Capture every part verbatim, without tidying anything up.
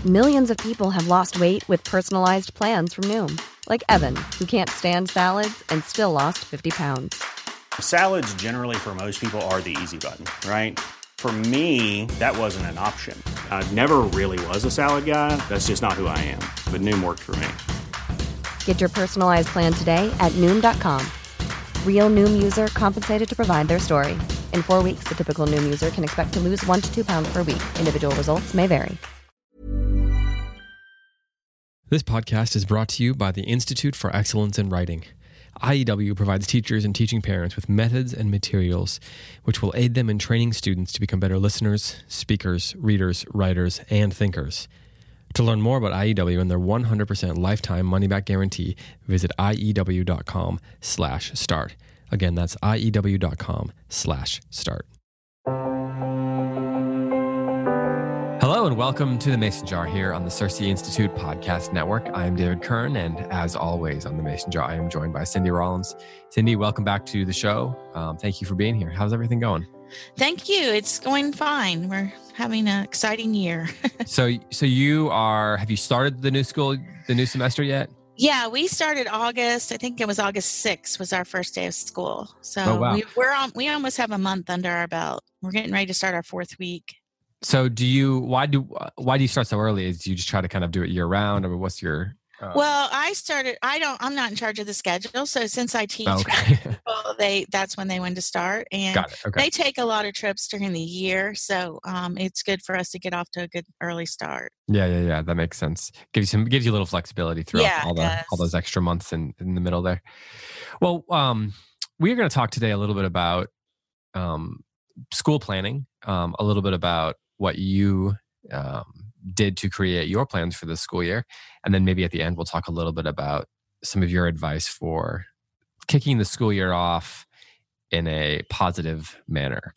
Millions of people have lost weight with personalized plans from Noom. Like Evan, who can't stand salads and still lost fifty pounds. Salads generally for most people are the easy button, right? For me, that wasn't an option. I never really was a salad guy. That's just not who I am. But Noom worked for me. Get your personalized plan today at Noom dot com. Real Noom user compensated to provide their story. In four weeks, the typical Noom user can expect to lose one to two pounds per week. Individual results may vary. This podcast is brought to you by the Institute for Excellence in Writing. I E W provides teachers and teaching parents with methods and materials which will aid them in training students to become better listeners, speakers, readers, writers, and thinkers. To learn more about I E W and their one hundred percent lifetime money-back guarantee, visit iew.com slash start. Again, that's iew.com slash start. Hello and welcome to the Mason Jar here on the CiRCE Institute Podcast Network. I am David Kern, and as always on the Mason Jar, I am joined by Cindy Rollins. Cindy, welcome back to the show. Um, thank you for being here. How's everything going? Thank you. It's going fine. We're having an exciting year. so, so you are, have you started the new school, the new semester yet? Yeah, we started August. I think it was August sixth was our first day of school. So oh, wow. we, we're on, we almost have a month under our belt. We're getting ready to start our fourth week. So do you, why do, why do you start so early? Is you just try to kind of do it year round, or what's your... Uh... Well, I started, I don't, I'm not in charge of the schedule. So since I teach, okay. people, they, that's when they want to start. And Got it. Okay. They take a lot of trips during the year. So um, it's good for us to get off to a good early start. Yeah, yeah, yeah. That makes sense. Gives you some, gives you a little flexibility throughout yeah, all the, all those extra months in, in the middle there. Well, um, we're going to talk today a little bit about um, school planning, um, a little bit about what you um, did to create your plans for this school year. And then maybe at the end, we'll talk a little bit about some of your advice for kicking the school year off in a positive manner.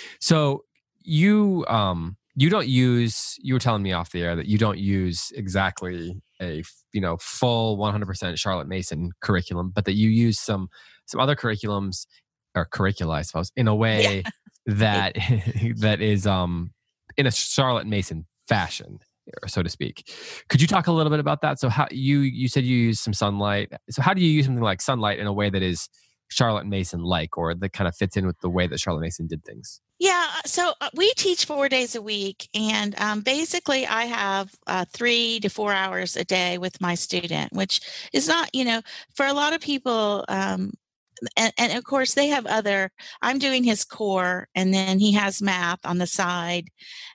So you um, you don't use, you were telling me off the air that you don't use exactly a you know full one hundred percent Charlotte Mason curriculum, but that you use some some other curriculums or curricula, I suppose, in a way yeah. that that is um, in a Charlotte Mason fashion, so to speak. Could you talk a little bit about that? So how you you said you use some Sunlight. So how do you use something like Sunlight in a way that is Charlotte Mason like, or that kind of fits in with the way that Charlotte Mason did things? Yeah, so we teach four days a week, and um, basically I have uh, three to four hours a day with my student, which is not, you know, for a lot of people, um, and, and of course they have other, I'm doing his core, and then he has math on the side,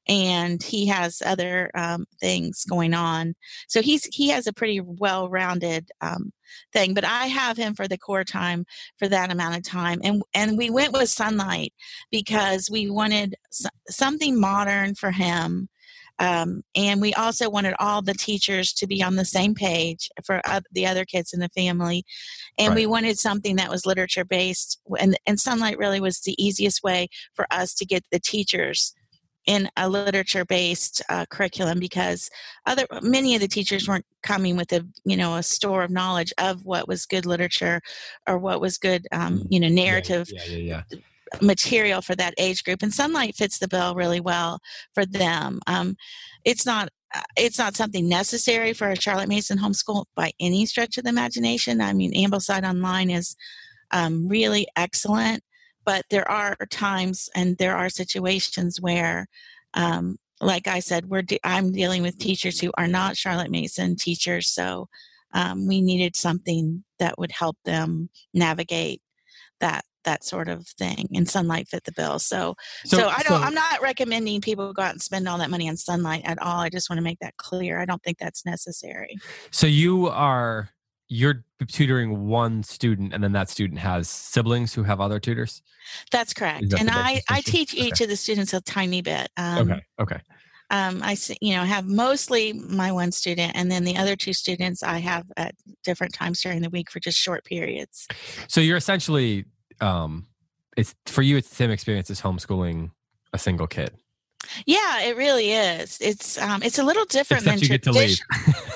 and he has other um, things going on. So he's he has a pretty well-rounded um, thing, but I have him for the core time for that amount of time. And and we went with Sunlight because we wanted something modern for him. Um, and we also wanted all the teachers to be on the same page for uh, the other kids in the family. And right. we wanted something that was literature based. And, and Sunlight really was the easiest way for us to get the teachers in a literature-based uh, curriculum, because other many of the teachers weren't coming with a you know a store of knowledge of what was good literature or what was good um, you know narrative yeah, yeah, yeah, yeah. material for that age group. And Sunlight fits the bill really well for them. Um, it's not it's not something necessary for a Charlotte Mason homeschool by any stretch of the imagination. I mean, Ambleside Online is um, really excellent. But there are times and there are situations where, um, like I said, we're de- I'm dealing with teachers who are not Charlotte Mason teachers. So um, we needed something that would help them navigate that that sort of thing. And Sunlight fit the bill. So, so, so I don't. So, I'm not recommending people go out and spend all that money on Sunlight at all. I just want to make that clear. I don't think that's necessary. So you are. You're tutoring one student, and then that student has siblings who have other tutors? That's correct. That and I, I teach okay. each of the students a tiny bit. Um, okay, okay. Um, I you know have mostly my one student, and then the other two students I have at different times during the week for just short periods. So you're essentially, um, it's for you, it's the same experience as homeschooling a single kid. Yeah, it really is. It's um, it's a little different Except than you tradition. get to leave.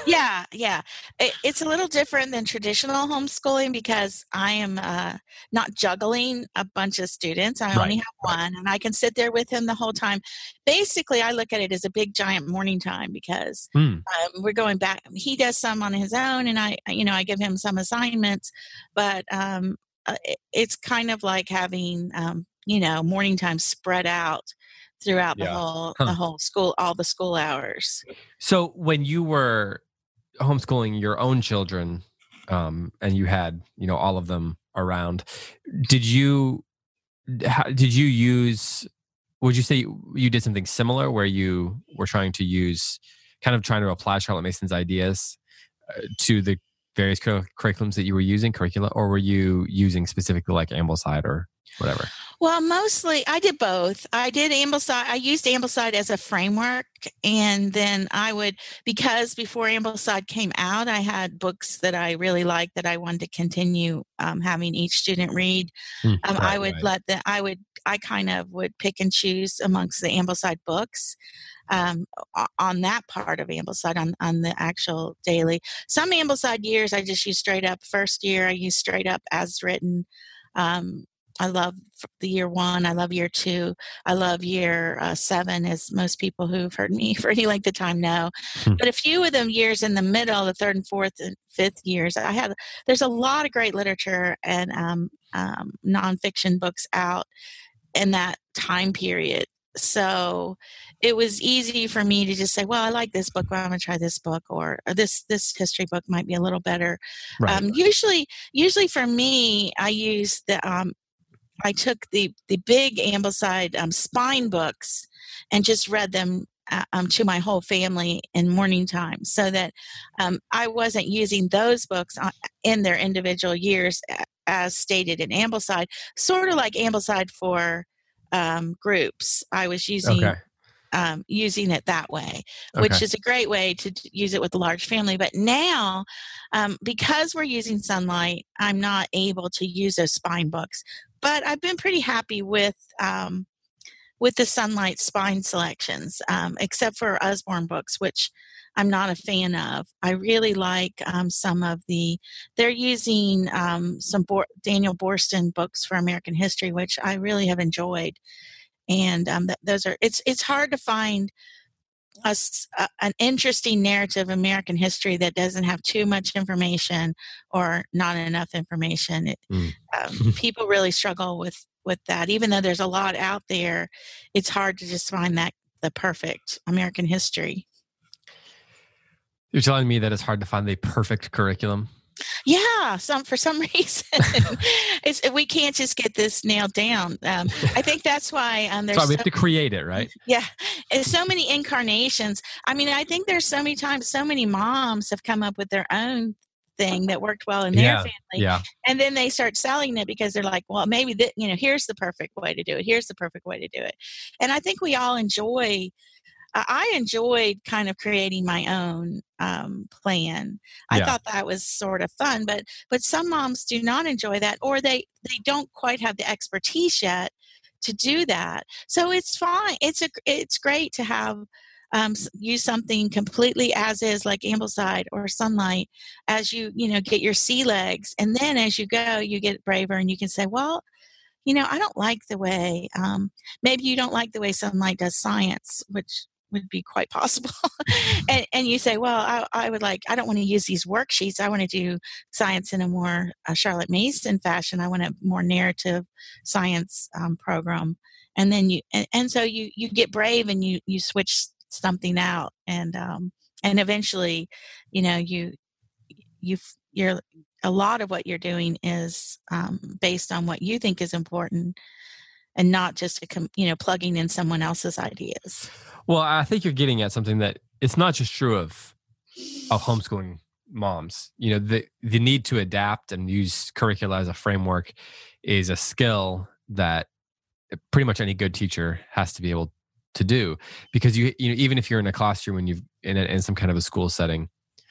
Yeah, yeah. It, it's a little different than traditional homeschooling because I am uh, not juggling a bunch of students. I Right. only have Right. one, and I can sit there with him the whole time. Basically, I look at it as a big giant morning time because Mm. um, we're going back. He does some on his own, and I, you know, I give him some assignments. But um, uh, it, it's kind of like having, um, you know, morning time spread out throughout the Yeah. whole the Huh. whole school, all the school hours. So when you were homeschooling your own children, um, and you had, you know, all of them around, did you how, did you use? Would you say you did something similar where you were trying to use, kind of trying to apply Charlotte Mason's ideas uh, to the various cur- curriculums that you were using, curricula, or were you using specifically like Ambleside or whatever? Well, mostly I did both. I did Ambleside. I used Ambleside as a framework. And then I would, because before Ambleside came out, I had books that I really liked that I wanted to continue um, having each student read. Mm, Um, right, I would right. let the, I would, I kind of would pick and choose amongst the Ambleside books um, on that part of Ambleside, on, on the actual daily. Some Ambleside years, I just use straight up. First year, I use straight up as written. Um, I love the year one. I love year two. I love year uh, seven, as most people who've heard me for any length of time know. Hmm. But a few of them years in the middle, the third and fourth and fifth years, I had. There's a lot of great literature and um, um, nonfiction books out in that time period. So it was easy for me to just say, well, I like this book, well, I'm going to try this book, or, or this this history book might be a little better. Right. Um, usually, usually for me, I use the um, I took the the big Ambleside um, spine books and just read them uh, um, to my whole family in morning time, so that um, I wasn't using those books on, in their individual years as stated in Ambleside, sort of like Ambleside for um, groups. I was using. Okay. Um, using it that way, which Okay. is a great way to t- use it with a large family. But now, um, because we're using Sunlight, I'm not able to use those spine books. But I've been pretty happy with um, with the Sunlight spine selections, um, except for Usborne books, which I'm not a fan of. I really like um, some of the. They're using um, some Bo- Daniel Boorstin books for American history, which I really have enjoyed. And um, th- those are. It's it's hard to find a, a, an interesting narrative of American history that doesn't have too much information or not enough information. It, Mm. um, people really struggle with with that. Even though there's a lot out there, it's hard to just find that the perfect American history. You're telling me that it's hard to find the perfect curriculum? Yeah, some for some reason, it's we can't just get this nailed down. Um, I think that's why um, there's So we so have to create it, right? Yeah, and so many incarnations. I mean, I think there's so many times, so many moms have come up with their own thing that worked well in their Yeah. family, Yeah. and then they start selling it because they're like, well, maybe that, you know, here's the perfect way to do it. Here's the perfect way to do it. And I think we all enjoy. Uh, I enjoyed kind of creating my own um, plan. I Yeah. thought that was sort of fun, but but some moms do not enjoy that, or they they don't quite have the expertise yet to do that. So it's fine. It's a it's great to have um, use something completely as is, like Ambleside or Sunlight, as you you know get your sea legs, and then as you go, you get braver, and you can say, well, you know, I don't like the way. Um, maybe you don't like the way Sunlight does science, which would be quite possible. and, and you say, well, I, I would like, I don't want to use these worksheets. I want to do science in a more uh, Charlotte Mason fashion. I want a more narrative science um, program. And then you, and, and so you, you get brave and you, you switch something out. And, um, and eventually, you know, you, you, you're, a lot of what you're doing is um, based on what you think is important, and not just a, you know plugging in someone else's ideas. Well, I think you're getting at something that it's not just true of of homeschooling moms. You know, the the need to adapt and use curricula as a framework is a skill that pretty much any good teacher has to be able to do, because you you know even if you're in a classroom and you've in, a, in some kind of a school setting,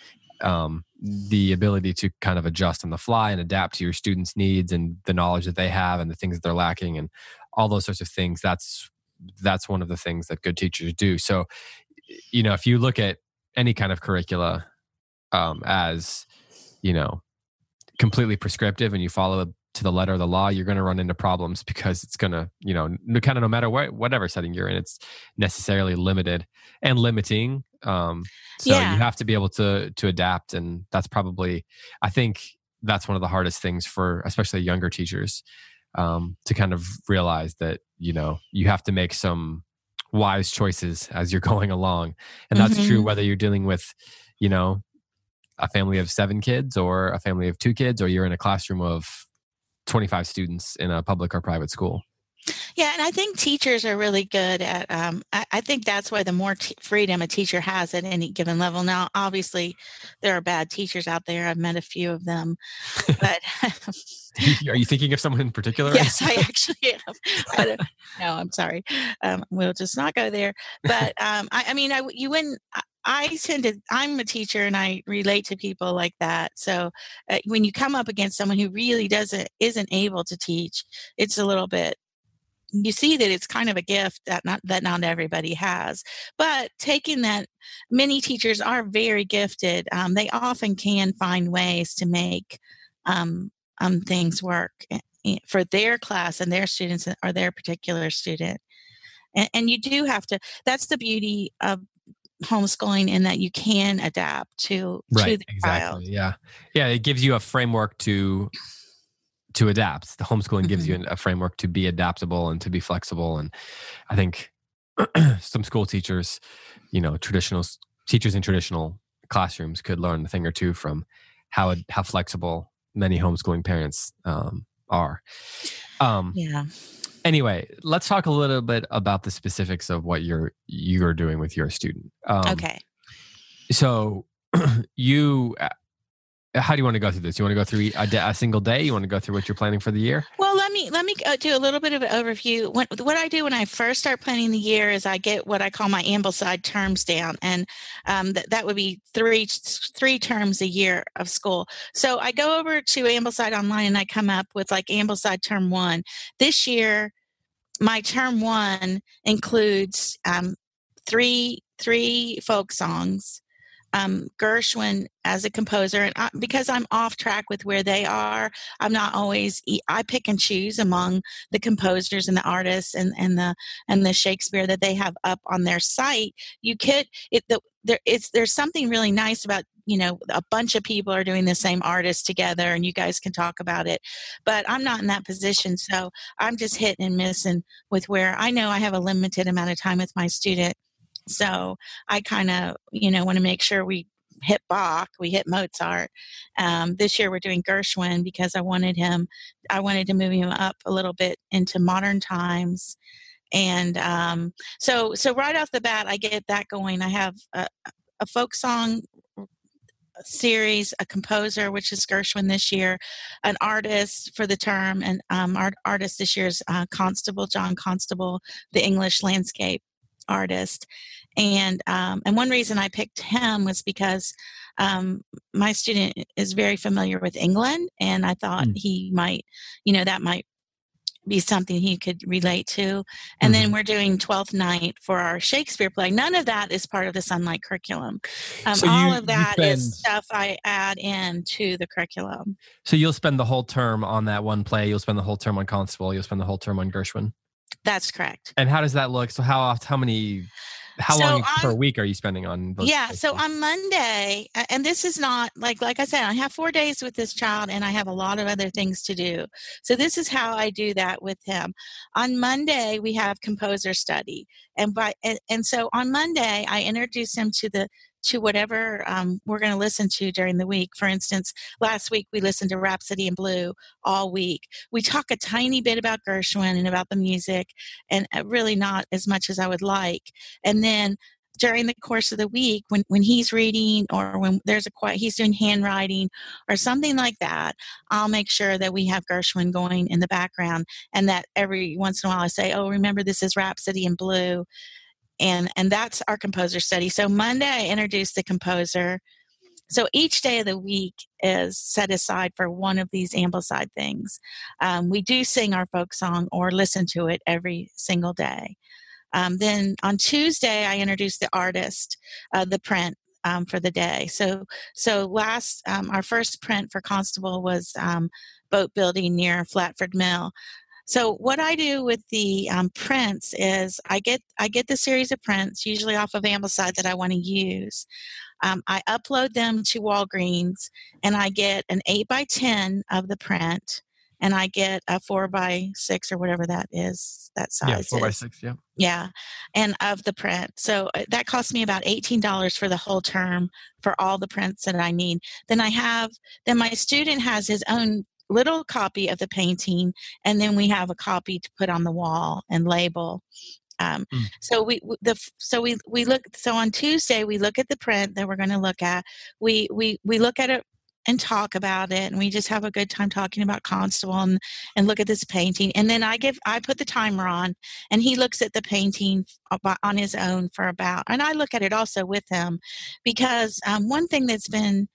um, the ability to kind of adjust on the fly and adapt to your students' needs and the knowledge that they have and the things that they're lacking and all those sorts of things. That's that's one of the things that good teachers do. So, you know, if you look at any kind of curricula, um, as, you know, completely prescriptive and you follow it to the letter of the law, you're going to run into problems because it's going to, you know, kind of no matter what, whatever setting you're in, it's necessarily limited and limiting. Um, so Yeah. you have to be able to, to adapt. And that's probably, I think that's one of the hardest things for, especially younger teachers, um, to kind of realize that, you know, you have to make some wise choices as you're going along. And that's Mhm. true whether you're dealing with, you know, a family of seven kids or a family of two kids, or you're in a classroom of twenty-five students in a public or private school. Yeah, and I think teachers are really good at, um, I, I think that's why the more t- freedom a teacher has at any given level. Now, obviously, there are bad teachers out there. I've met a few of them, but Are you thinking of someone in particular? yes, I actually am. I don't- no, I'm sorry. Um, we'll just not go there. But um, I, I mean, I, you wouldn't. I, I tend to. I'm a teacher, and I relate to people like that. So uh, when you come up against someone who really doesn't isn't able to teach, it's a little bit. You see that it's kind of a gift that not that not everybody has. But taking that, many teachers are very gifted. Um, they often can find ways to make um, um, things work eh, eh, for their class and their students or their particular student. And, and you do have to. That's the beauty of homeschooling, in that you can adapt to to Right, the child. exactly. Yeah. Yeah, it gives you a framework to to adapt. The homeschooling gives you Mhm. a framework to be adaptable and to be flexible. And I think some school teachers, you know, traditional s- teachers in traditional classrooms could learn a thing or two from how it- how flexible many homeschooling parents um, are. Um, Yeah. anyway, let's talk a little bit about the specifics of what you're you're doing with your student. Um, Okay. so you uh, how do you want to go through this? You want to go through e, a, da- a single day? You want to go through what you're planning for the year? Well, let me let me uh, do a little bit of an overview. What, what I do when I first start planning the year is I get what I call my Ambleside terms down, and um, th- that would be three three terms a year of school. So I go over to Ambleside online and I come up with like Ambleside term one. This year, my term one includes um, three three folk songs, um, Gershwin as a composer, and I, because I'm off track with where they are, I'm not always. I pick and choose among the composers and the artists and, and the and the Shakespeare that they have up on their site. You could it the, there it's there's something really nice about, you know, a bunch of people are doing the same artist together and you guys can talk about it, but I'm not in that position, so I'm just hitting and missing with where I know I have a limited amount of time with my student. So I kind of, you know, want to make sure we hit Bach, we hit Mozart. Um, this year we're doing Gershwin because I wanted him, I wanted to move him up a little bit into modern times. And um, so, so right off the bat, I get that going. I have a, a folk song series, a composer, which is Gershwin this year, an artist for the term, and um, art, artist this year is uh, Constable, John Constable, the English landscape artist. And um, and one reason I picked him was because um, my student is very familiar with England, and I thought Mm. he might, you know, that might be something he could relate to. And then Mhm. we're doing Twelfth Night for our Shakespeare play. None of that is part of the Sunlight curriculum. Um, So all you of you that is spend stuff I add in to the curriculum. so you'll spend the whole term on that one play. You'll spend the whole term on Constable. You'll spend the whole term on Gershwin. That's correct. And how does that look? So how oft, how many, how So long per on week are you spending on those Yeah, so places? on Monday, a- and this is not like like I said, I have four days with this child, and I have a lot of other things to do. So this is how I do that with him. On Monday, we have composer study, and by and, and so on Monday, I introduce him to the to whatever um, we're going to listen to during the week. For instance, last week we listened to Rhapsody in Blue all week. We talk a tiny bit about Gershwin and about the music, and uh, really not as much as I would like. And then during the course of the week, when, when he's reading or when there's a quiet, he's doing handwriting or something like that, I'll make sure that we have Gershwin going in the background, and that every once in a while I say, oh, remember this is Rhapsody in Blue. And, and that's our composer study. So Monday I introduce the composer. So each day of the week is set aside for one of these Ambleside things. Um, we do sing our folk song or listen to it every single day. Um, then on Tuesday, I introduced the artist, uh, the print, um, for the day. So, so last, um, our first print for Constable was um, boat building near Flatford Mill. So what I do with the um, prints is I get I get the series of prints, usually off of Ambleside, that I want to use. Um, I upload them to Walgreens, and I get an eight by ten of the print, and I get a four by six or whatever that is, that size Yeah, four is. by six, yeah. Yeah, and of the print. So uh, that cost me about eighteen dollars for the whole term for all the prints that I need. Then I have, then my student has his own little copy of the painting, and then we have a copy to put on the wall and label. Um, mm. So we the so we we look so on Tuesday we look at the print that we're going to look at. We we we look at it and talk about it, and we just have a good time talking about Constable and, and look at this painting. And then I give I put the timer on, and he looks at the painting on his own for about, and I look at it also with him, because um, one thing that's been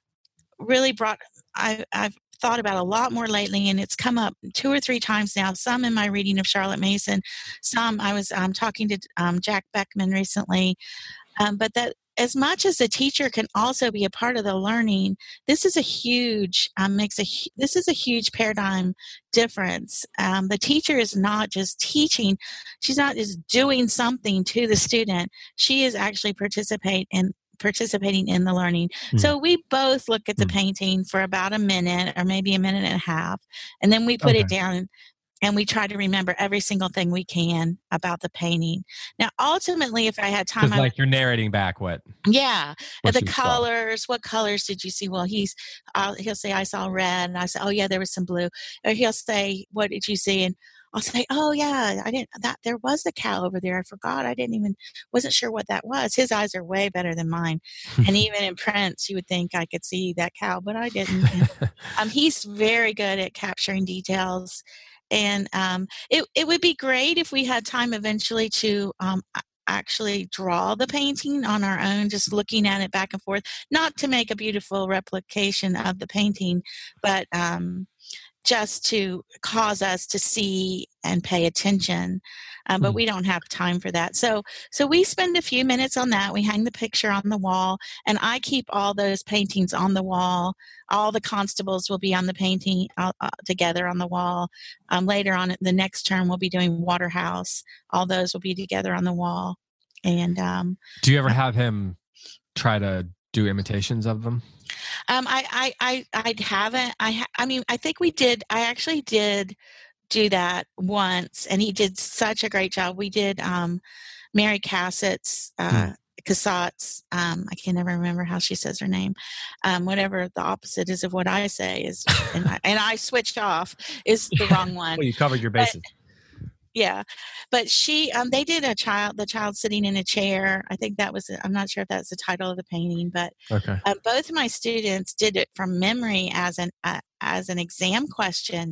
really brought I, I've thought about a lot more lately, and it's come up two or three times now, some in my reading of Charlotte Mason, some I was um, talking to um, Jack Beckman recently, um, but that as much as the teacher can also be a part of the learning, this is a huge, um, makes a, this is a huge paradigm difference. Um, the teacher is not just teaching, she's not just doing something to the student, she is actually participate in participating in the learning. Mm. So we both look at the mm. painting for about a minute or maybe a minute and a half, and then we put okay. it down and we try to remember every single thing we can about the painting. Now, ultimately, if I had time, I like would, you're narrating back what? Yeah, what the colors. Saw. What colors did you see? Well, he's uh, he'll say I saw red, and I say, oh yeah, there was some blue. Or he'll say, what did you see? And I'll say, oh yeah, I didn't, that there was a cow over there. I forgot. I didn't even, wasn't sure what that was. His eyes are way better than mine. And even in prints, you would think I could see that cow, but I didn't. um, he's very good at capturing details. And um, it, it would be great if we had time eventually to um, actually draw the painting on our own, just looking at it back and forth, not to make a beautiful replication of the painting, but um, just to cause us to see and pay attention. Um, but mm. we don't have time for that. So so we spend a few minutes on that. We hang the picture on the wall, and I keep all those paintings on the wall. All the constables will be on the painting uh, uh, together on the wall. Um, later on, the next term, we'll be doing Waterhouse. All those will be together on the wall. And um, do you ever have him try to do imitations of them? Um, I, I, I, I haven't. I, ha- I mean, I think we did. I actually did do that once, and he did such a great job. We did um, Mary Cassatt's, uh, hmm. Cassatt's. Um, I can never remember how she says her name. Um, whatever the opposite is of what I say is, and I, and I switched off is the wrong one. Well, you covered your bases. But, yeah, but she, um, they did a child, the child sitting in a chair. I think that was, I'm not sure if that's the title of the painting, but okay. uh, both of my students did it from memory as an, uh, as an exam question,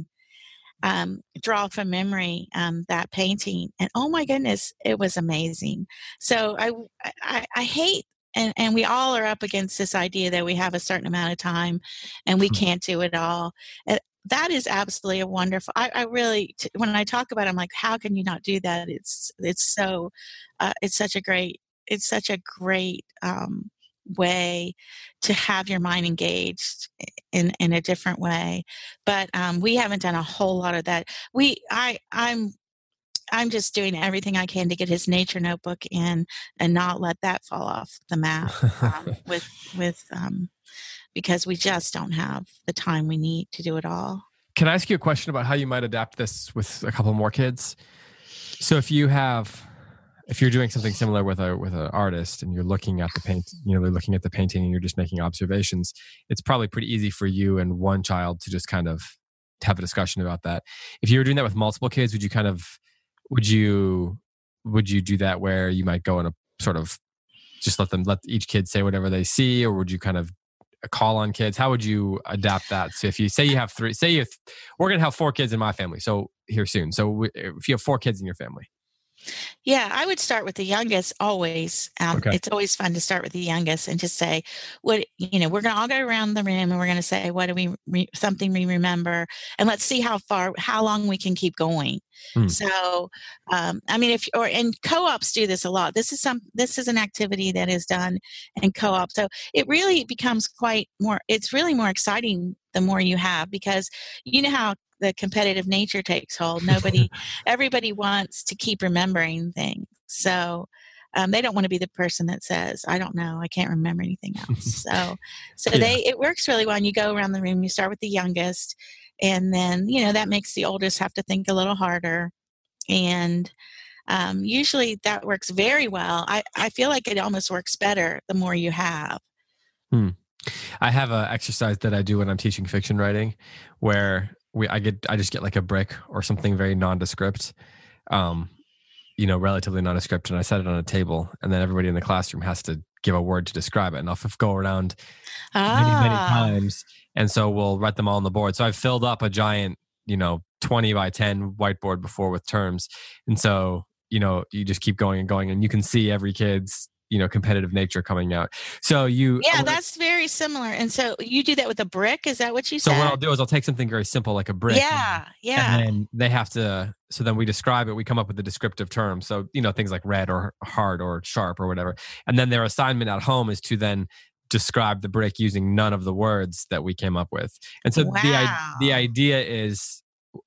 um, draw from memory, um, that painting. And oh my goodness, it was amazing. So I, I, I hate, and, and we all are up against this idea that we have a certain amount of time and we can't do it all. And that is absolutely a wonderful. I, I really, t- when I talk about it, I'm like, how can you not do that? It's it's so, uh, it's such a great, it's such a great um, way to have your mind engaged in in a different way. But um, we haven't done a whole lot of that. We, I, I'm. I'm just doing everything I can to get his nature notebook in and not let that fall off the map um, with with. Um, because we just don't have the time we need to do it all. Can I ask you a question about how you might adapt this with a couple more kids? So if you have, if you're doing something similar with a with an artist and you're looking at the paint, you know, they're looking at the painting and you're just making observations, it's probably pretty easy for you and one child to just kind of have a discussion about that. If you were doing that with multiple kids, would you kind of, would you, would you do that where you might go in a sort of, just let them, let each kid say whatever they see, or would you kind of a call on kids? How would you adapt that? So if you say you have three, say if we're going to have four kids in my family, so here soon. So if you have four kids in your family, Yeah, I would start with the youngest always. Um, Okay. it's always fun to start with the youngest and just say, what, you know, we're going to all go around the room and we're going to say, what do we, re- something we remember? And let's see how far, how long we can keep going. Hmm. So, um, I mean, if, or, and co-ops do this a lot. This is some, this is an activity that is done in co-op. So it really becomes quite more, it's really more exciting the more you have, because you know how the competitive nature takes hold. Nobody, everybody wants to keep remembering things. So um, they don't want to be the person that says, I don't know, I can't remember anything else. So, so Yeah. they, it works really well. And you go around the room, you start with the youngest, and then, you know, that makes the oldest have to think a little harder. And um, usually that works very well. I, I feel like it almost works better the more you have. Hmm. I have an exercise that I do when I'm teaching fiction writing, where we I get I just get like a brick or something very nondescript, um, you know, relatively nondescript, and I set it on a table, and then everybody in the classroom has to give a word to describe it, and I'll f- go around many many Ah, times, and so we'll write them all on the board. So I've filled up a giant, you know, twenty by ten whiteboard before with terms, and so you know you just keep going and going, and you can see every kid's, you know, competitive nature coming out. So you yeah, that's very similar. And so you do that with a brick. Is that what you So what said? I'll do is I'll take something very simple like a brick, Yeah, and yeah. then they have to. So then we describe it. We come up with a descriptive term. So you know things like red or hard or sharp or whatever. And then their assignment at home is to then describe the brick using none of the words that we came up with. And so the i- the Wow. idea is,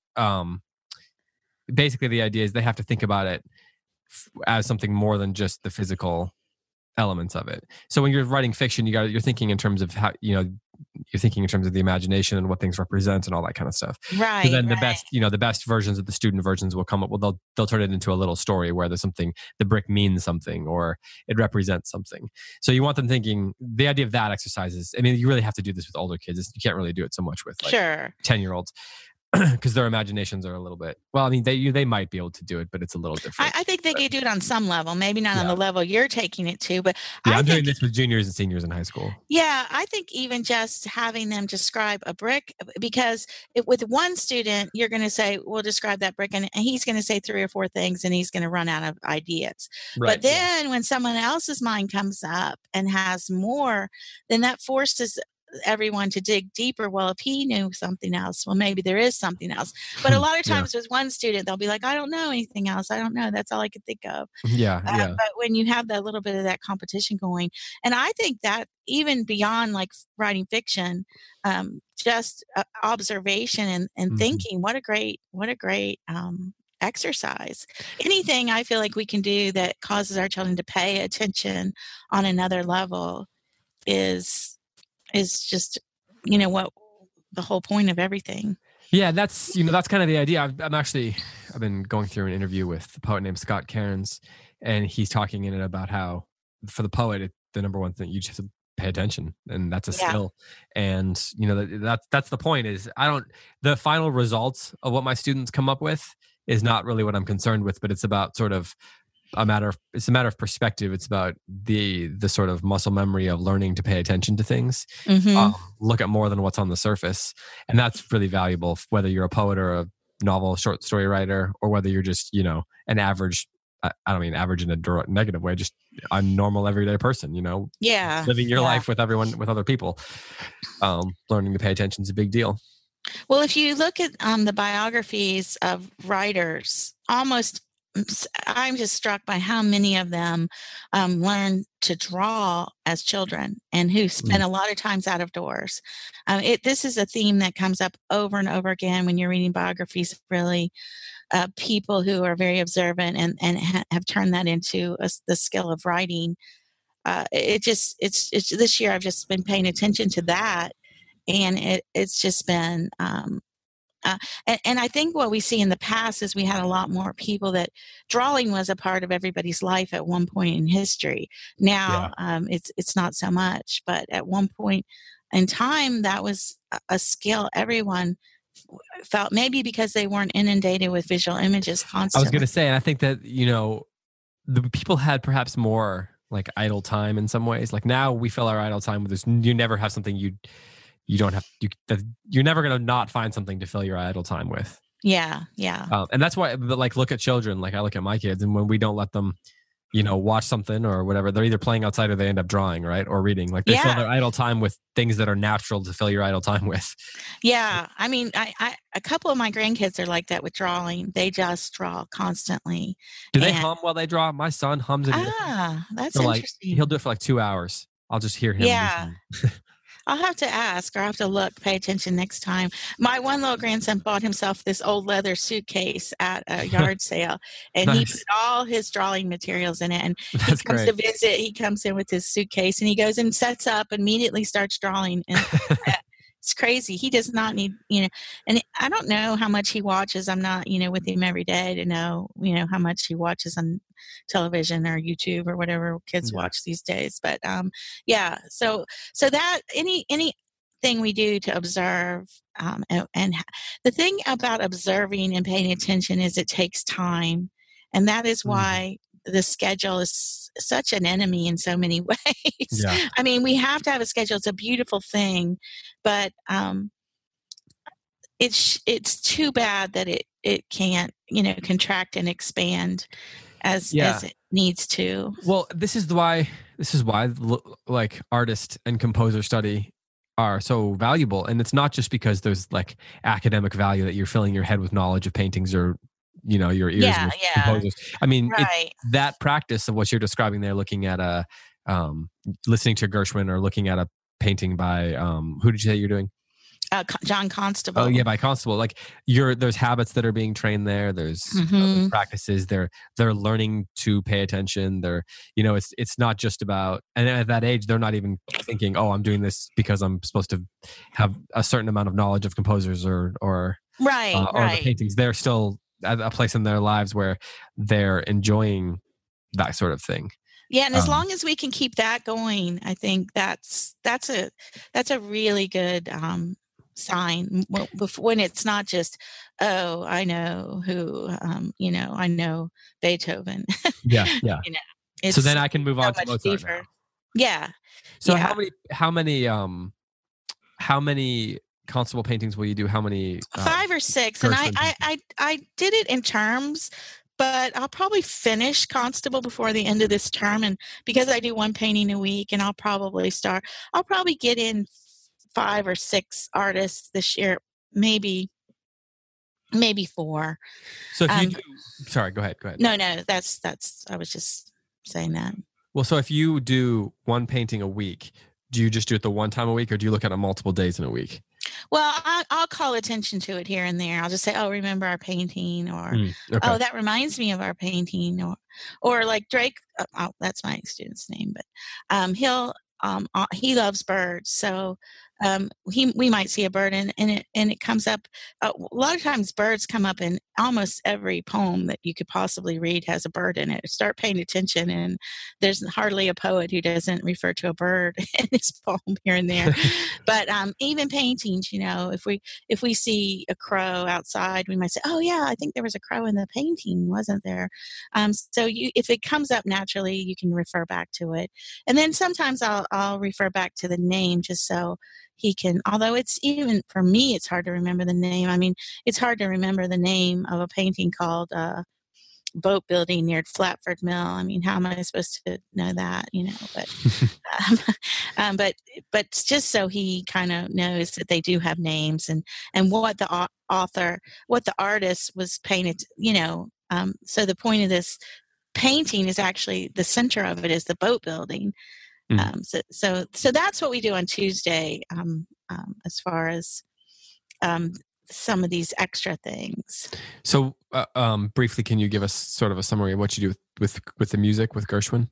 um, basically the idea is they have to think about it f- as something more than just the physical elements of it. So when you're writing fiction, you got you're thinking in terms of how, you know, you're thinking in terms of the imagination and what things represent and all that kind of stuff. So Right, then the right. best, you know, the best versions of the student versions will come up. Well, they'll they'll turn it into a little story where there's something, the brick means something or it represents something. So you want them thinking. The idea of that exercise is, I mean, you really have to do this with older kids. You can't really do it so much with like Sure. ten year olds. Because their imaginations are a little bit, well, I mean, they you, they might be able to do it, but it's a little I, different. I think they But could do it on some level, maybe not on yeah, the level you're taking it to, but yeah, I I'm doing think, this with juniors and seniors in high school. yeah, I think even just having them describe a brick, because it, with one student, you're going to say, we'll describe that brick, and, and he's going to say three or four things, and he's going to run out of ideas. Right. But then when someone else's mind comes up and has more, then that forces everyone to dig deeper. Well, if he knew something else, well, maybe there is something else. But a lot of Yeah. times with one student, they'll be like, I don't know anything else. I don't know. That's all I could think of. Yeah. Uh, Yeah. but when you have that little bit of that competition going, and I think that even beyond like writing fiction, um, just uh, observation and, and Mhm. thinking, what a great, what a great um, exercise. Anything I feel like we can do that causes our children to pay attention on another level is is just, you know, what the whole point of everything. Yeah, that's, you know, that's kind of the idea. I've, I'm actually, I've been going through an interview with a poet named Scott Cairns, and he's talking in it about how for the poet, it, the number one thing, you just have to pay attention, and that's a Yeah. skill. And, you know, that, that's, that's the point is I don't, the final results of what my students come up with is not really what I'm concerned with, but it's about sort of a matter of, it's a matter of perspective. It's about the, the sort of muscle memory of learning to pay attention to things. Mhm. Um, look at more than what's on the surface. And that's really valuable, whether you're a poet or a novel, short story writer, or whether you're just, you know, an average, I I don't mean average in a direct negative way, just a normal everyday person, you know, Yeah. living your yeah. life with everyone, with other people. Um, learning to pay attention is a big deal. Well, if you look at um, the biographies of writers, almost I'm just struck by how many of them um, learned to draw as children and who spent Mm. a lot of times out of doors. Um, it, this is a theme that comes up over and over again when you're reading biographies of really uh, people who are very observant and, and ha- have turned that into a, the skill of writing. Uh, it just, it's, it's this year I've just been paying attention to that. And it, it's just been um, uh, and, and I think what we see in the past is we had a lot more people that drawing was a part of everybody's life at one point in history. Now um, it's it's not so much, but at one point in time, that was a, a skill everyone felt, maybe because they weren't inundated with visual images constantly. I was going to say, and I think that, you know, the people had perhaps more like idle time in some ways. Like now we fill our idle time with this. You never have something you you don't have, you, that, you're never going to not find something to fill your idle time with. Yeah. Yeah. Um, and that's why, but like, look at children. Like I look at my kids, and when we don't let them, you know, watch something or whatever, they're either playing outside or they end up drawing, right? Or reading. Like they fill Yeah. their idle time with things that are natural to fill your idle time with. Yeah. I mean, I, I a couple of my grandkids are like that with drawing. They just draw constantly. Do they And- hum while they draw? My son hums and Ah, that's so, like, interesting. he'll do it for like two hours. I'll just hear him. Yeah. I'll have to ask or I'll have to look, pay attention next time. My one little grandson bought himself this old leather suitcase at a yard sale, and Nice. he put all his drawing materials in it. And he That's comes great. to visit, he comes in with his suitcase and he goes and sets up, immediately starts drawing. And it's crazy. He does not need, you know, and I don't know how much he watches. I'm not, you know, with him every day to know, you know, how much he watches on television or YouTube or whatever kids Yeah. watch these days. But um, yeah, so so that any anything we do to observe, um, and, and the thing about observing and paying attention is it takes time, and that is why mm. the schedule is such an enemy in so many ways. Yeah. I mean, we have to have a schedule. It's a beautiful thing, but um, it's it's too bad that it it can't, you know, contract and expand as Yeah. as it needs to. Well, this is why this is why like artist and composer study are so valuable, and it's not just because there's like academic value that you're filling your head with knowledge of paintings or, you know, your ears Yeah, with yeah. composers. I mean, Right. it's that practice of what you're describing there, looking at a um, listening to Gershwin or looking at a painting by um, who did you say you're doing? Uh, Con- John Constable. Oh yeah, by Constable. Like you're there's habits that are being trained there. There's, you know, Mhm. there's practices. They're they're learning to pay attention. They're, you know, it's it's not just about, and at that age they're not even thinking, oh, I'm doing this because I'm supposed to have a certain amount of knowledge of composers or or Right, uh, or the right. paintings. They're still at a place in their lives where they're enjoying that sort of thing. Yeah, and as Um, long as we can keep that going, I think that's that's a that's a really good um, sign. Well, bef- when it's not just, oh, I know who, um, you know, I know Beethoven. Yeah, yeah. You know, So it's then I can move so on to much Mozart now. deeper. Yeah, So yeah. how many how many um how many Constable paintings will you do? How many um, Five or six, and I, Gershwin I I I did it in terms, but I'll probably finish Constable before the end of this term, and because I do one painting a week, and I'll probably start. I'll probably get in five or six artists this year, maybe maybe four. So if you Um, do, sorry, go ahead, go ahead. No, no, that's that's. I was just saying that. Well, so if you do one painting a week, do you just do it the one time a week, or do you look at it multiple days in a week? Well, I, I'll call attention to it here and there. I'll just say, "Oh, remember our painting," or Mm, okay. "Oh, that reminds me of our painting," or, or like Drake. Uh, oh, that's my student's name, but um, he'll um, uh, he loves birds, so um, he we might see a bird and, and it and it comes up. Uh, a lot of times, birds come up in almost every poem that you could possibly read has a bird in it. Start paying attention, and there's hardly a poet who doesn't refer to a bird in his poem here and there. But um, even paintings, you know, if we if we see a crow outside, we might say, "Oh yeah, I think there was a crow in the painting, wasn't there?" Um, so you, if it comes up naturally, you can refer back to it. And then sometimes I'll I'll refer back to the name just so he can. Although it's even for me, it's hard to remember the name. I mean, it's hard to remember the name of a painting called uh, "Boat Building near Flatford Mill." I mean, how am I supposed to know that? You know, but. Um, um, but but it's just so he kind of knows that they do have names and and what the au- author, what the artist was painted, you know. Um, so the point of this painting is actually the center of it is the boat building. Mm. Um, so so so that's what we do on Tuesday. Um, um, as far as um, some of these extra things. So uh, um, briefly, can you give us sort of a summary of what you do with with, with the music with Gershwin?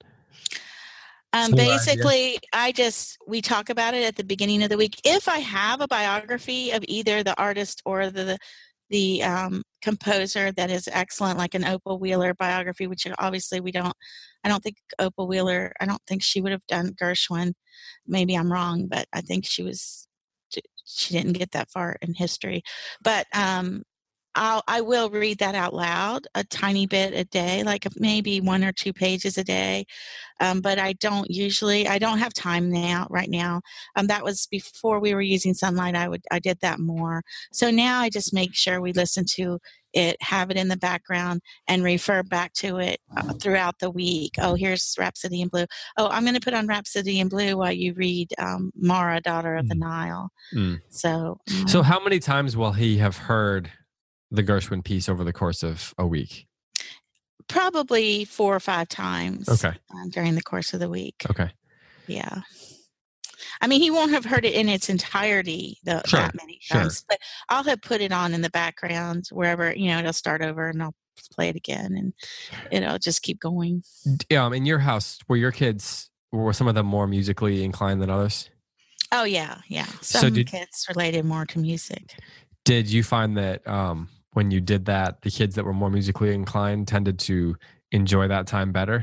Um, Similar idea? basically, I just, we talk about it at the beginning of the week. If I have a biography of either the artist or the the um, composer that is excellent, like an Opal Wheeler biography, which obviously we don't, I don't think Opal Wheeler, I don't think she would have done Gershwin. Maybe I'm wrong, but I think she was, she didn't get that far in history. But um, I'll, I will read that out loud a tiny bit a day, like maybe one or two pages a day. Um, but I don't usually, I don't have time now, right now. Um, that was before we were using Sunlight. I would, I did that more. So now I just make sure we listen to it, have it in the background, and refer back to it uh, throughout the week. Oh, here's Rhapsody in Blue. Oh, I'm going to put on Rhapsody in Blue while you read um, Mara, Daughter of mm. the Nile. Mm. So, um, so how many times will he have heard the Gershwin piece over the course of a week? Probably four or five times. Okay. Uh, during the course of the week. Okay. Yeah. I mean, he won't have heard it in its entirety the, sure. that many times, sure. but I'll have put it on in the background wherever, you know, it'll start over and I'll play it again and it'll just keep going. Yeah. Um, in your house, were your kids, were some of them more musically inclined than others? Oh, yeah. Yeah. Some so did, kids related more to music. Did you find that um, when you did that, the kids that were more musically inclined tended to enjoy that time better?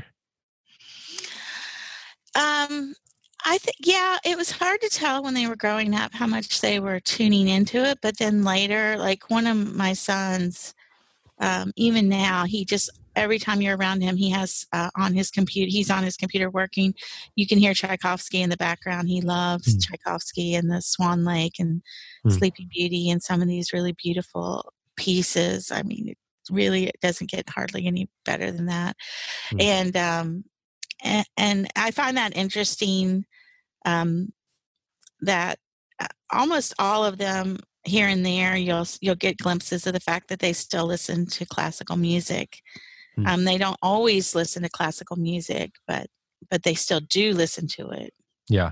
Um, I think, yeah, it was hard to tell when they were growing up how much they were tuning into it. But then later, like one of my sons, um, even now, he just, every time you're around him, he has uh, on his computer, he's on his computer working. You can hear Tchaikovsky in the background. He loves mm. Tchaikovsky and the Swan Lake and mm. Sleeping Beauty and some of these really beautiful pieces. I mean, it really, it doesn't get hardly any better than that. Mm. And, um, and, and I find that interesting. Um, that almost all of them here and there, you'll you'll get glimpses of the fact that they still listen to classical music. Hmm. Um, they don't always listen to classical music, but but they still do listen to it. Yeah.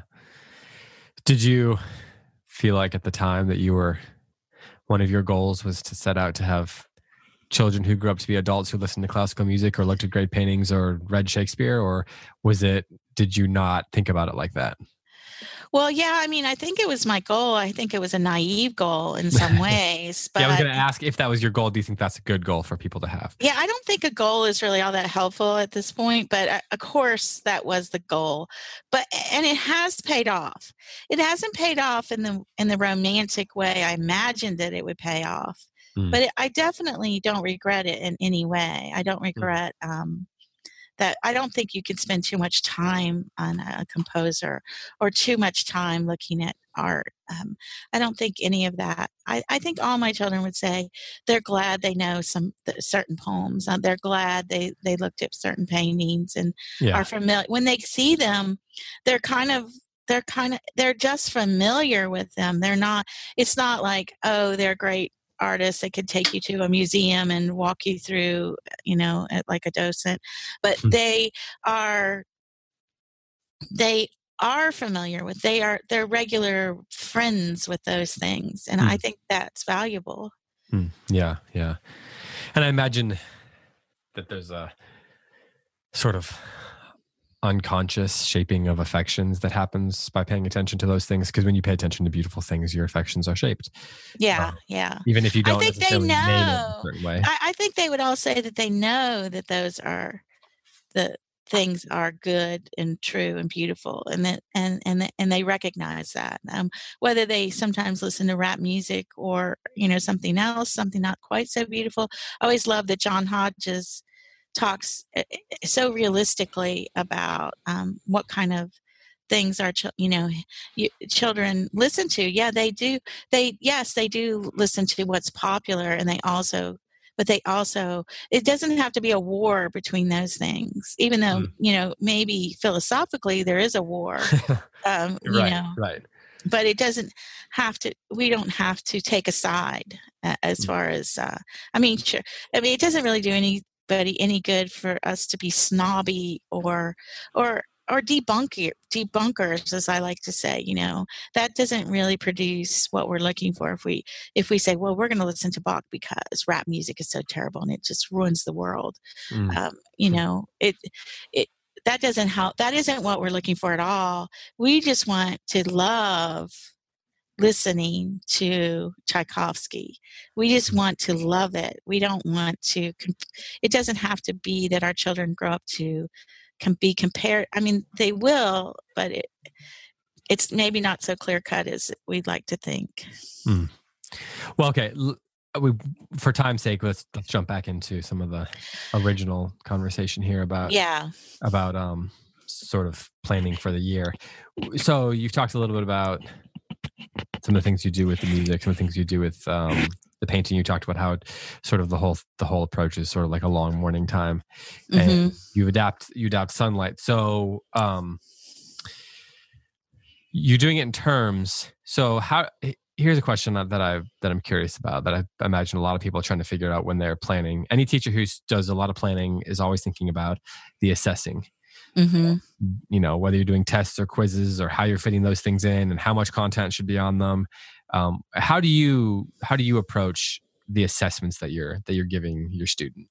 Did you feel like at the time that you were, one of your goals was to set out to have children who grew up to be adults who listened to classical music or looked at great paintings or read Shakespeare, or was it, did you not think about it like that? Well, yeah, I mean, I think it was my goal. I think it was a naive goal in some ways. But yeah, I was going to ask if that was your goal. Do you think that's a good goal for people to have? Yeah, I don't think a goal is really all that helpful at this point, but uh, of course that was the goal. But and it has paid off. It hasn't paid off in the in the romantic way I imagined that it would pay off. Mm. But it, I definitely don't regret it in any way. I don't regret mm. um, that. I don't think you can spend too much time on a composer or too much time looking at art. Um, I don't think any of that. I, I think all my children would say they're glad they know some certain poems. Uh, they're glad they, they looked at certain paintings and yeah. are familiar. When they see them, they're kind of they're kind of they're just familiar with them. They're not. It's not like, oh, they're great artists that could take you to a museum and walk you through, you know, like a docent, but mm-hmm. they are, they are familiar with, they are, they're regular friends with those things. And mm. I think that's valuable. Mm. Yeah. Yeah. And I imagine that there's a sort of unconscious shaping of affections that happens by paying attention to those things. Because when you pay attention to beautiful things, your affections are shaped. Yeah, um, yeah. Even if you don't I think necessarily they know. name it a certain way. I, I think they would all say that they know that those are the things are good and true and beautiful, and that and and and they recognize that. Um, whether they sometimes listen to rap music or you know something else, something not quite so beautiful. I always love that John Hodges talks so realistically about um, what kind of things our ch- you know you, children listen to. Yeah, they do. They yes, they do listen to what's popular, and they also, but they also. It doesn't have to be a war between those things, even though mm. you know maybe philosophically there is a war. um, you right, know, right. But it doesn't have to. We don't have to take a side uh, as mm. far as. Uh, I mean, sure. I mean, it doesn't really do any. But any good for us to be snobby or or or debunker debunkers, as I like to say. You know, that doesn't really produce what we're looking for. If we if we say, well, we're going to listen to Bach because rap music is so terrible and it just ruins the world. Mm. Um, you know, it it that doesn't help. That isn't what we're looking for at all. We just want to love listening to Tchaikovsky. We just want to love it. We don't want to, it doesn't have to be that our children grow up to can be compared. I mean, they will, but it, it's maybe not so clear cut as we'd like to think. Mm. Well, okay. L- we, for time's sake, let's let's jump back into some of the original conversation here about Yeah. about um sort of planning for the year. So you've talked a little bit about some of the things you do with the music, some of the things you do with um, the painting. You talked about how it, sort of the whole the whole approach is sort of like a long morning time, Mm-hmm. and you adapt you adapt sunlight. So um, you're doing it in terms. So how? Here's a question that I that I'm curious about, that I imagine a lot of people are trying to figure out when they're planning. Any teacher who does a lot of planning is always thinking about the assessing. Mm-hmm. You know, whether you're doing tests or quizzes, or how you're fitting those things in, and how much content should be on them. Um, how do you how do you approach the assessments that you're that you're giving your student?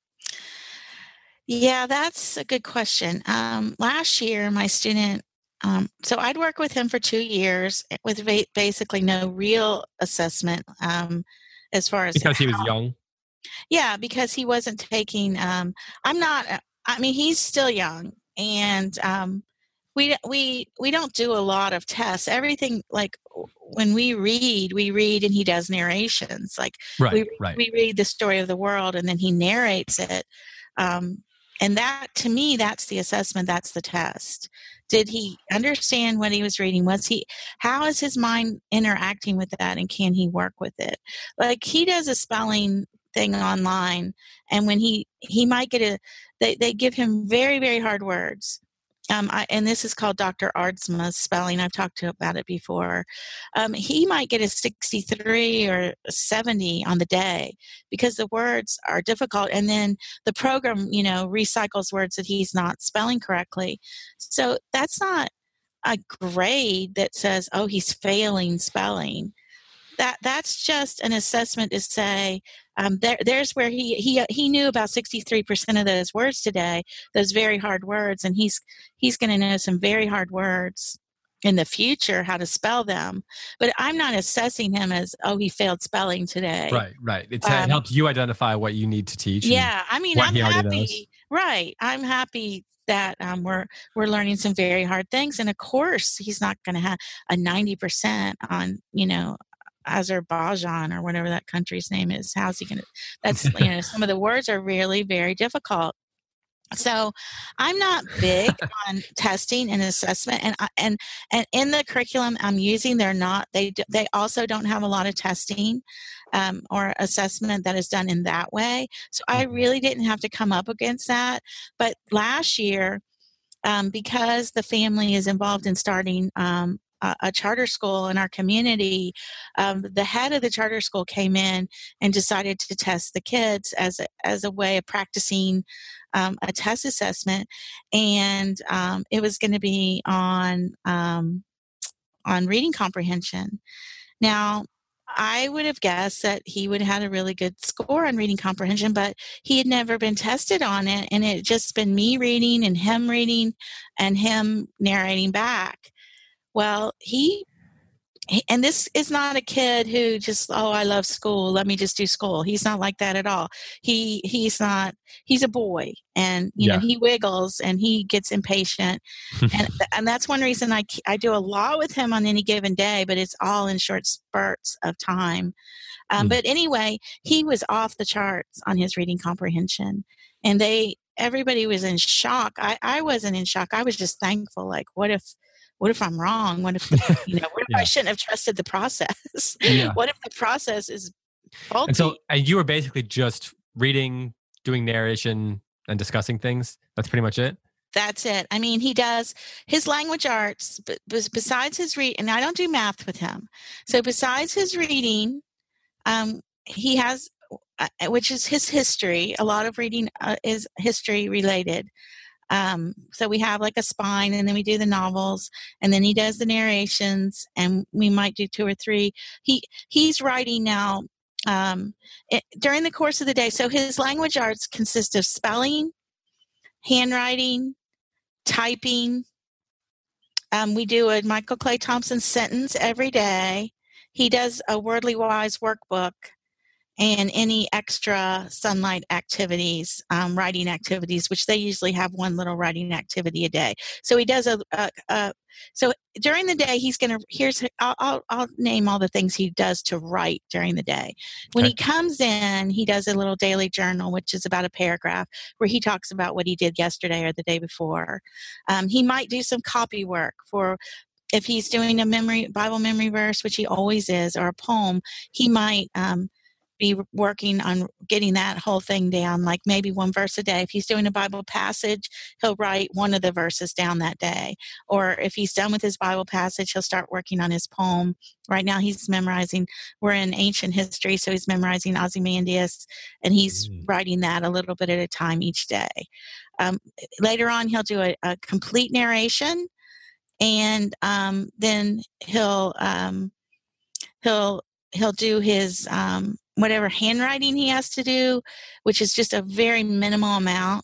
Yeah, that's a good question. Um, last year, my student, um, so I'd work with him for two years with ba- basically no real assessment um, as far as Because he was how- young. Yeah, because he wasn't taking. Um, I'm not. I mean, he's still young, and um, we we we don't do a lot of tests. Everything, like when we read, we read, and he does narrations. Like Right, we right. we read the story of the world, and then he narrates it. Um, and that, to me, that's the assessment. That's the test. Did he understand what he was reading? Was he? How is his mind interacting with that, and can he work with it? Like he does a spelling thing online, and when he he might get a, they they give him very very hard words. Um, I, and this is called Doctor Ardsma's spelling. I've talked to about it before. Um, he might get a sixty-three or seventy on the day because the words are difficult. And then the program, you know, recycles words that he's not spelling correctly. So that's not a grade that says, oh, he's failing spelling. That that's just an assessment to say um, there, there's where he he he knew about sixty-three percent of those words today, those very hard words, and he's he's going to know some very hard words in the future, how to spell them. But I'm not assessing him as, oh, he failed spelling today. Right, right. It's, Um, it helps you identify what you need to teach. and Yeah, I mean, what I'm he already knows. happy. Right, I'm happy that um, we're we're learning some very hard things, and of course, he's not going to have a ninety percent on, you know, Azerbaijan or whatever that country's name is. How's he going to? That's, you know, some of the words are really very difficult. So I'm not big on testing and assessment, and I- and and in the curriculum I'm using, they're not. They do- they also don't have a lot of testing um, or assessment that is done in that way. So I really didn't have to come up against that. But last year, um, because the family is involved in starting um, a, a charter school in our community, um, the head of the charter school came in and decided to test the kids as a, as a way of practicing um, a test assessment, and um, it was going to be on um, on reading comprehension. Now, I would have guessed that he would have had a really good score on reading comprehension, but he had never been tested on it, and it had just been me reading and him reading and him narrating back. Well, he, he and this is not a kid who just, oh, I love school, let me just do school. He's not like that at all. He he's not. He's a boy, and you Yeah. know, he wiggles and he gets impatient, and and that's one reason I I do a lot with him on any given day, but it's all in short spurts of time. Um, Mm. But anyway, he was off the charts on his reading comprehension, and they everybody was in shock. I I wasn't in shock. I was just thankful. Like, what if what if I'm wrong? What if the, you know? What if Yeah. I shouldn't have trusted the process? Yeah. What if the process is faulty? And so, and you were basically just reading, doing narration, and discussing things. That's pretty much it. That's it. I mean, he does his language arts, but besides his read, and I don't do math with him. So besides his reading, um, he has, uh, which is his history. A lot of reading uh, is history related. Um, so we have like a spine, and then we do the novels, and then he does the narrations, and we might do two or three. He he's writing now um, it, during the course of the day. So his language arts consist of spelling, handwriting, typing. Um, we do a Michael Clay Thompson sentence every day. He does a Wordly Wise workbook, and any extra sunlight activities, um, writing activities, which they usually have one little writing activity a day. So he does a, a, a so during the day, he's going to, here's, I'll, I'll, I'll name all the things he does to write during the day. When Okay. he comes in, he does a little daily journal, which is about a paragraph where he talks about what he did yesterday or the day before. Um, he might do some copy work for, if he's doing a memory, Bible memory verse, which he always is, or a poem, he might, um, be working on getting that whole thing down, like maybe one verse a day. If he's doing a Bible passage, he'll write one of the verses down that day. Or if he's done with his Bible passage, he'll start working on his poem. Right now he's memorizing, we're in ancient history, so he's memorizing Ozymandias, and he's mm. writing that a little bit at a time each day. Um, later on, he'll do a, a complete narration, and um, then he'll um, he'll he'll do his um, whatever handwriting he has to do, which is just a very minimal amount.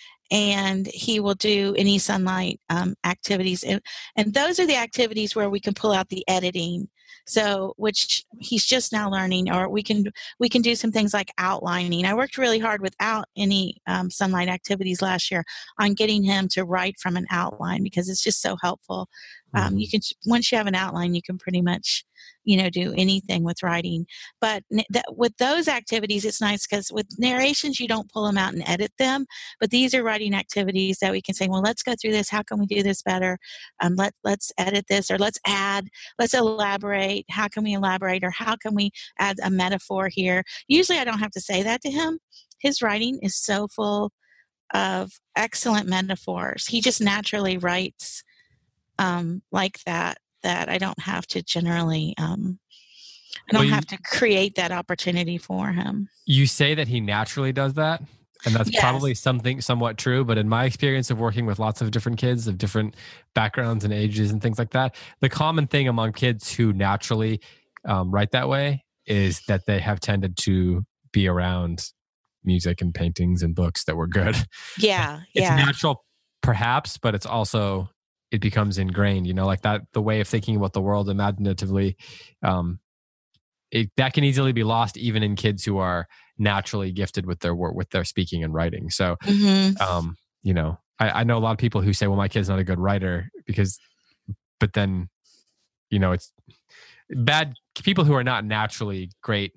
And he will do any sunlight um, activities. And, and those are the activities where we can pull out the editing. So, which he's just now learning, or we can, we can do some things like outlining. I worked really hard without any um, sunlight activities last year on getting him to write from an outline, because it's just so helpful. Um, mm-hmm. You can, once you have an outline, you can pretty much, you know, do anything with writing. But th- with those activities, it's nice because with narrations, you don't pull them out and edit them. But these are writing activities that we can say, well, let's go through this. How can we do this better? Um, let, let's edit this, or let's add, let's elaborate. How can we elaborate, or how can we add a metaphor here? Usually I don't have to say that to him. His writing is so full of excellent metaphors. He just naturally writes um, like that. That I don't have to generally, um, I don't well, you, have to create that opportunity for him. You say that he naturally does that, and that's yes. probably something somewhat true. But in my experience of working with lots of different kids of different backgrounds and ages and things like that, the common thing among kids who naturally um, write that way is that they have tended to be around music and paintings and books that were good. Yeah, it's yeah. natural, perhaps, but it's also, it becomes ingrained, you know, like that, the way of thinking about the world imaginatively, um, it, that can easily be lost even in kids who are naturally gifted with their work, with their speaking and writing. So, mm-hmm. um, you know, I, I know a lot of people who say, well, my kid's not a good writer because, but then, you know, it's bad people who are not naturally great.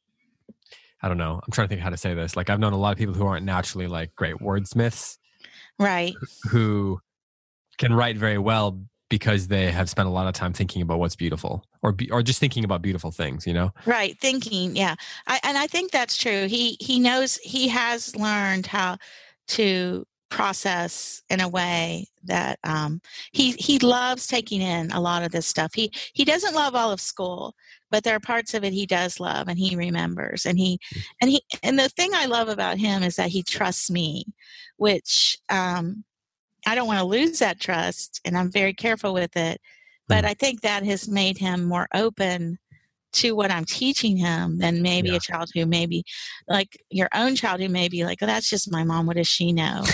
I don't know. I'm trying to think how to say this. Like I've known a lot of people who aren't naturally like great wordsmiths. Right. Who can write very well because they have spent a lot of time thinking about what's beautiful, or be, or just thinking about beautiful things, you know? Right. Thinking. Yeah. I, and I think that's true. He, he knows, he has learned how to process in a way that um, he, he loves taking in a lot of this stuff. He, he doesn't love all of school, but there are parts of it he does love, and he remembers, and he, and he, and the thing I love about him is that he trusts me, which, um, I don't want to lose that trust, and I'm very careful with it. But mm. I think that has made him more open to what I'm teaching him than maybe yeah. a child who maybe, like your own child who may be like, oh, that's just my mom. What does she know?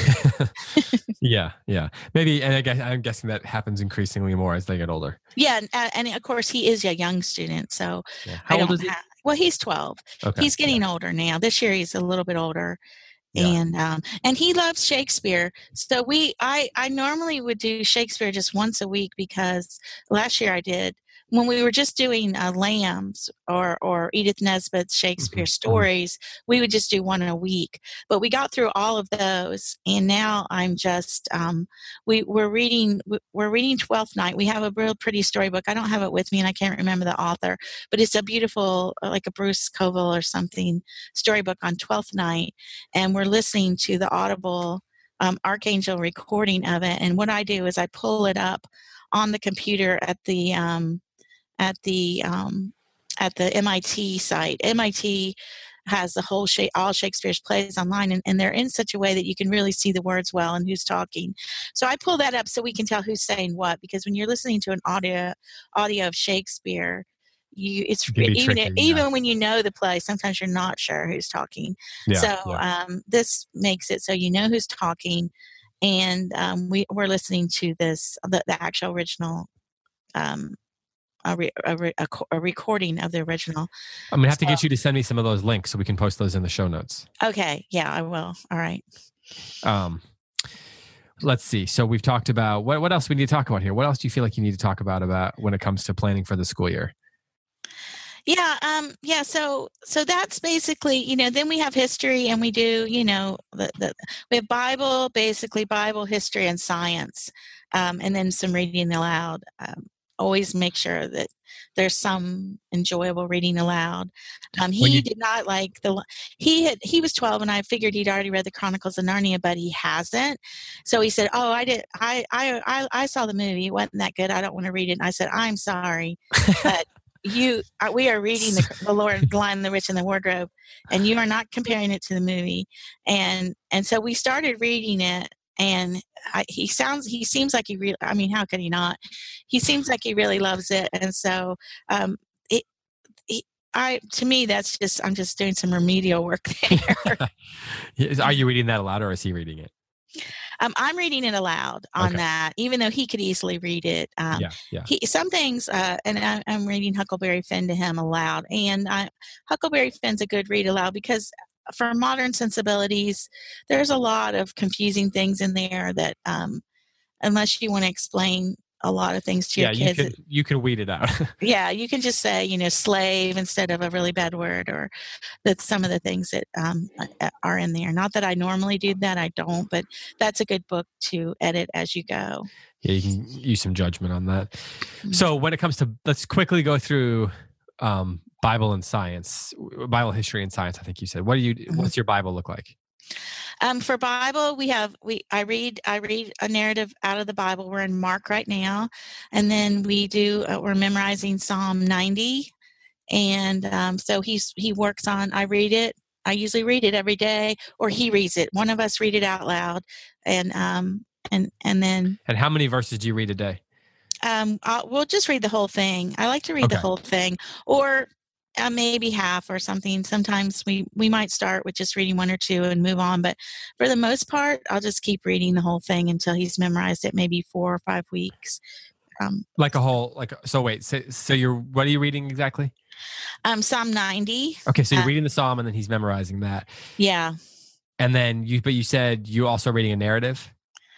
yeah, yeah. Maybe, and I guess, I'm guessing that happens increasingly more as they get older. Yeah, and, and of course, he is a young student. So yeah. How I old don't is he? Have, well, he's twelve. Okay. He's getting yeah. older now. This year, he's a little bit older. Yeah. And um, and he loves Shakespeare. So we I, I normally would do Shakespeare just once a week, because last year I did, when we were just doing uh, Lambs or or Edith Nesbit's Shakespeare mm-hmm. stories, we would just do one a week. But we got through all of those, and now I'm just um, we we're reading we're reading Twelfth Night. We have a real pretty storybook. I don't have it with me, and I can't remember the author, but it's a beautiful, like a Bruce Coville or something, storybook on Twelfth Night, and we're listening to the Audible um, Archangel recording of it. And what I do is I pull it up on the computer at the um, at the um, at the M I T site. M I T has the whole Sha- all Shakespeare's plays online, and, and they're in such a way that you can really see the words well and who's talking. So I pull that up so we can tell who's saying what, because when you're listening to an audio audio of Shakespeare, you it's it even tricky, even yeah. when you know the play, sometimes you're not sure who's talking. Yeah, so yeah. Um, this makes it so you know who's talking, and um, we we're listening to this the, the actual original. Um, a, re, a, re, a, a recording of the original. I'm gonna have so, to get you to send me some of those links so we can post those in the show notes. Okay, yeah, I will. All right. Um, let's see. So we've talked about what. What else we need to talk about here? What else do you feel like you need to talk about about when it comes to planning for the school year? Yeah, um, yeah. So, so that's basically, you know. Then we have history, and we do, you know, the, the we have Bible, basically Bible, history, and science, um, and then some reading aloud. Um, always make sure that there's some enjoyable reading aloud. Um, he you, did not like the. He had he was twelve, and I figured he'd already read the Chronicles of Narnia, but he hasn't. So he said, "Oh, I did. I I I, I saw the movie. It wasn't that good. I don't want to read it." And I said, "I'm sorry, but." You, uh, we are reading the, the Lord, the Lion, the Witch, and the Wardrobe, and you are not comparing it to the movie. And and so we started reading it, and I, he sounds, he seems like he really. I mean, how could he not? He seems like he really loves it, and so um, it, it, I to me that's just I'm just doing some remedial work there. Are you reading that aloud, or is he reading it? Um, I'm reading it aloud on Okay. that, even though he could easily read it. Um, yeah, yeah. He, some things, uh, and I, I'm reading Huckleberry Finn to him aloud. And I, Huckleberry Finn's a good read aloud because for modern sensibilities, there's a lot of confusing things in there that um, unless you want to explain a lot of things to yeah, your kids. you can, you can weed it out. Yeah, you can just say, you know, slave instead of a really bad word, or that's some of the things that um, are in there. Not that I normally do that, I don't, but that's a good book to edit as you go. Yeah, you can use some judgment on that. Mm-hmm. So when it comes to, let's quickly go through um, Bible and science, Bible history and science. I think you said, what do you, mm-hmm. what's your Bible look like? Um, for Bible, we have we I read I read a narrative out of the Bible. We're in Mark right now, and then we do uh, we're memorizing Psalm ninety, and um, so he's he works on. I read it. I usually read it every day, or he reads it. One of us read it out loud, and um and and then. And how many verses do you read a day? Um, I'll, we'll just read the whole thing. I like to read okay. the whole thing, or. Uh, maybe half or something. Sometimes we, we might start with just reading one or two and move on. But for the most part, I'll just keep reading the whole thing until he's memorized it, maybe four or five weeks. Um, like a whole, like, so wait, so, so you're, what are you reading exactly? Um, Psalm ninety. Okay. So you're uh, reading the Psalm and then he's memorizing that. Yeah. And then you, but you said you also reading a narrative?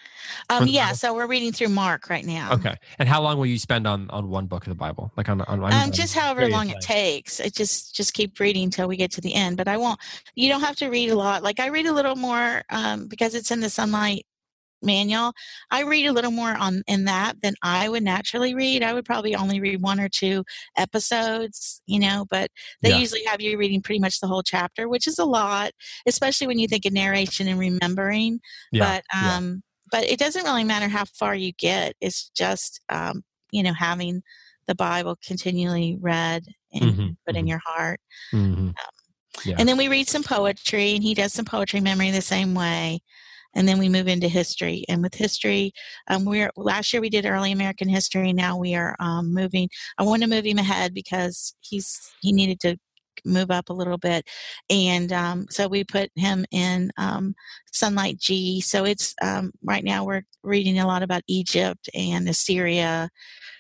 Um, yeah, Bible? So we're reading through Mark right now. Okay. And how long will you spend on, on one book of the Bible? Like on, on, on um, just however long it takes. It just, just keep reading until we get to the end. But I won't, you don't have to read a lot. Like I read a little more um, because it's in the Sunlight Manual. I read a little more on in that than I would naturally read. I would probably only read one or two episodes, you know, but they yeah. usually have you reading pretty much the whole chapter, which is a lot, especially when you think of narration and remembering. Yeah. But, um, yeah. But it doesn't really matter how far you get. It's just, um, you know, having the Bible continually read and mm-hmm, put mm-hmm. in your heart. Mm-hmm. Um, yeah. And then we read some poetry, and he does some poetry memory the same way. And then we move into history. And with history, um, we're last year we did early American history. Now we are um, moving. I want to move him ahead because he's he needed to move up a little bit, and um, so we put him in um, Sunlight G. So it's um, right now we're reading a lot about Egypt and Assyria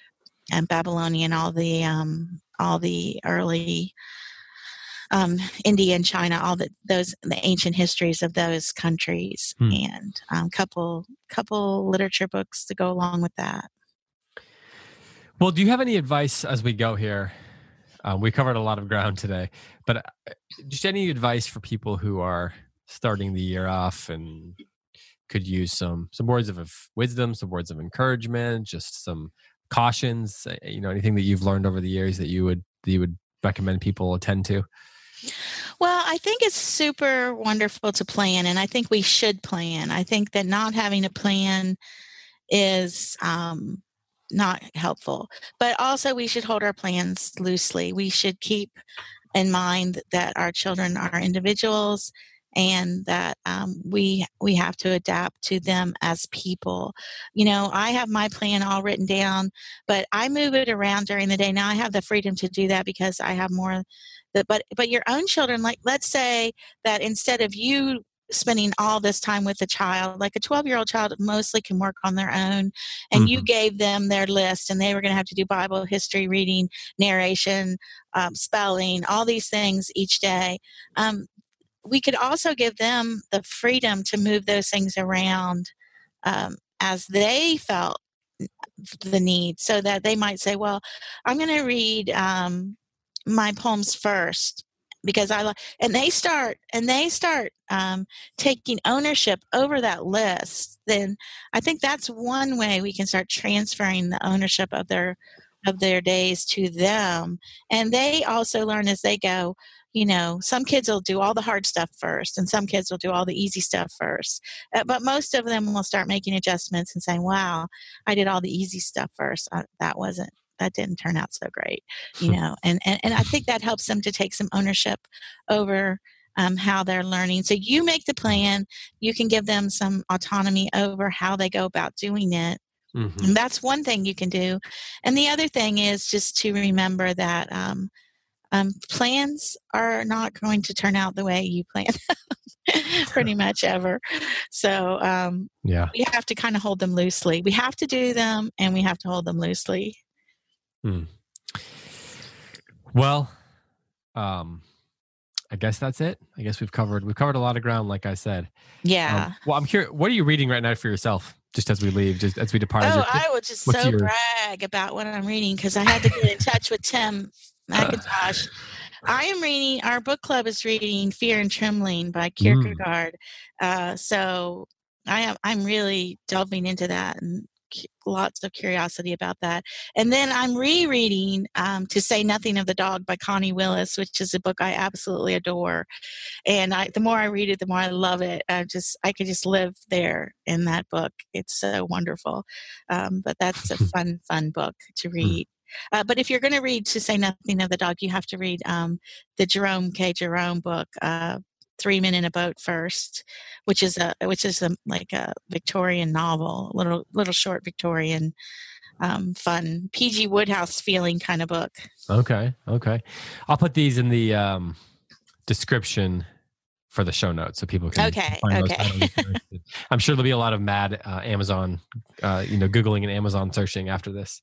and Babylonia and all the um, all the early um, India and China, all the those the ancient histories of those countries, hmm. and a um, couple couple literature books to go along with that. Well, do you have any advice as we go here? Um, we covered a lot of ground today, but uh, just any advice for people who are starting the year off and could use some some words of wisdom, some words of encouragement, just some cautions, you know, anything that you've learned over the years that you would that you would recommend people attend to? Well, I think it's super wonderful to plan, and I think we should plan. I think that not having a plan is um, not helpful, but also we should hold our plans loosely. We should keep in mind that our children are individuals, and that um, we we have to adapt to them as people. You know, I have my plan all written down, but I move it around during the day. Now I have the freedom to do that because I have more. That, but but your own children, like let's say that instead of you spending all this time with the child. Like a twelve-year-old child mostly can work on their own, and mm-hmm. you gave them their list, and they were going to have to do Bible, history, reading, narration, um, spelling, all these things each day. Um, we could also give them the freedom to move those things around um, as they felt the need, so that they might say, well, I'm going to read um, my poems first because I like, and they start, and they start um, taking ownership over that list. Then I think that's one way we can start transferring the ownership of their, of their days to them. And they also learn as they go. You know, some kids will do all the hard stuff first, and some kids will do all the easy stuff first. Uh, but most of them will start making adjustments and saying, wow, I did all the easy stuff first. Uh, that wasn't, that didn't turn out so great, you know. And, and, and I think that helps them to take some ownership over um, how they're learning. So you make the plan. You can give them some autonomy over how they go about doing it. Mm-hmm. And that's one thing you can do. And the other thing is just to remember that um, Um, plans are not going to turn out the way you plan pretty much ever. So um, yeah, we have to kind of hold them loosely. We have to do them, and we have to hold them loosely. Hmm. Well, um, I guess that's it. I guess we've covered we've covered a lot of ground, like I said. Yeah. Um, well, I'm curious. What are you reading right now for yourself? Just as we leave, just as we depart. Oh, I would just What's so your... brag about what I'm reading because I had to get in touch with Tim McIntosh. I am reading, our book club is reading Fear and Trembling by Kierkegaard. Mm. Uh, so I am, I'm really delving into that and lots of curiosity about that. And then I'm rereading um, To Say Nothing of the Dog by Connie Willis, which is a book I absolutely adore. And I, the more I read it, the more I love it. I just, I could just live there in that book. It's so wonderful. Um, but that's a fun, fun book to read. Uh, but if you're going to read To Say Nothing of the Dog, you have to read um, the Jerome K. Jerome book, uh, Three Men in a Boat first, which is a which is a, like a Victorian novel, little little short Victorian, um, fun P G Woodhouse feeling kind of book. Okay, okay, I'll put these in the um, description for the show notes so people can. Okay, find okay. Those. I'm sure there'll be a lot of mad uh, Amazon, uh, you know, Googling and Amazon searching after this.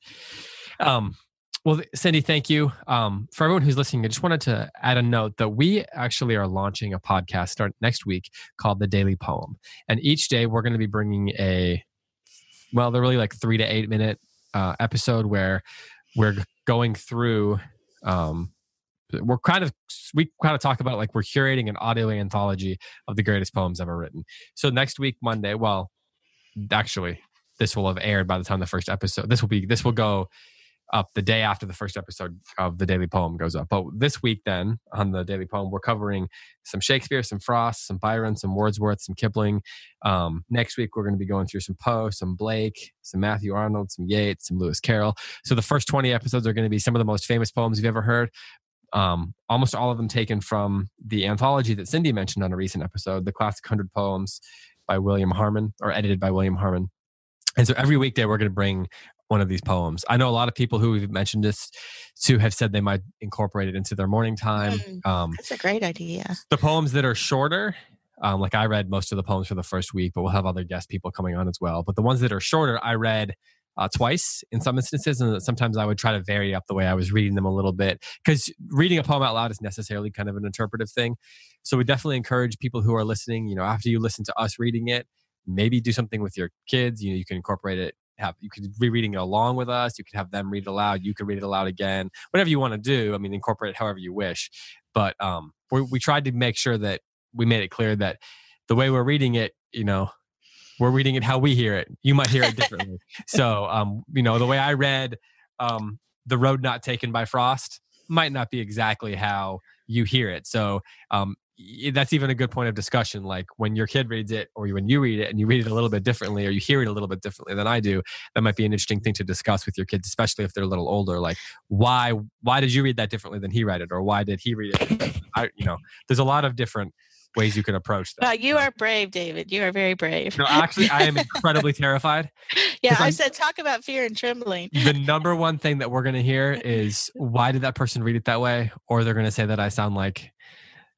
Um, well, Cindy, thank you. Um, for everyone who's listening, I just wanted to add a note that we actually are launching a podcast start next week called The Daily Poem. And each day we're going to be bringing a, well, they're really like three to eight minute uh, episode where we're going through, um, we're kind of, we kind of talk about like we're curating an audio anthology of the greatest poems ever written. So next week, Monday, well, actually, this will have aired by the time the first episode, this will be, this will go up the day after the first episode of the Daily Poem goes up. But this week then, on the Daily Poem, we're covering some Shakespeare, some Frost, some Byron, some Wordsworth, some Kipling. Um, next week, we're going to be going through some Poe, some Blake, some Matthew Arnold, some Yeats, some Lewis Carroll. So the first twenty episodes are going to be some of the most famous poems you've ever heard. Um, almost all of them taken from the anthology that Cindy mentioned on a recent episode, the Classic one hundred Poems by William Harmon, or edited by William Harmon. And so every weekday, we're going to bring one of these poems. I know a lot of people who we've mentioned this to have said they might incorporate it into their morning time. Mm, um, that's a great idea. The poems that are shorter, um, like I read most of the poems for the first week, but we'll have other guest people coming on as well. But the ones that are shorter, I read uh, twice in some instances, and sometimes I would try to vary up the way I was reading them a little bit, because reading a poem out loud is necessarily kind of an interpretive thing. So we definitely encourage people who are listening, you know, after you listen to us reading it, maybe do something with your kids. You know, you can incorporate it. Have you could be reading it along with us. You could have them read it aloud. You could read it aloud again. Whatever you want to do. I mean, incorporate it however you wish. But um, we we tried to make sure that we made it clear that the way we're reading it, you know, we're reading it how we hear it. You might hear it differently. So, um, you know, the way I read um, "The Road Not Taken" by Frost might not be exactly how you hear it. So um, that's even a good point of discussion. Like when your kid reads it, or when you read it and you read it a little bit differently, or you hear it a little bit differently than I do, that might be an interesting thing to discuss with your kids, especially if they're a little older. Like, why why did you read that differently than he read it, or why did he read it? I, you know, there's a lot of different ways you can approach that. Well, you are brave, David. You are very brave. No, actually, I am incredibly terrified. Yeah, I said talk about fear and trembling. The number one thing that we're going to hear is, why did that person read it that way? Or they're going to say that I sound like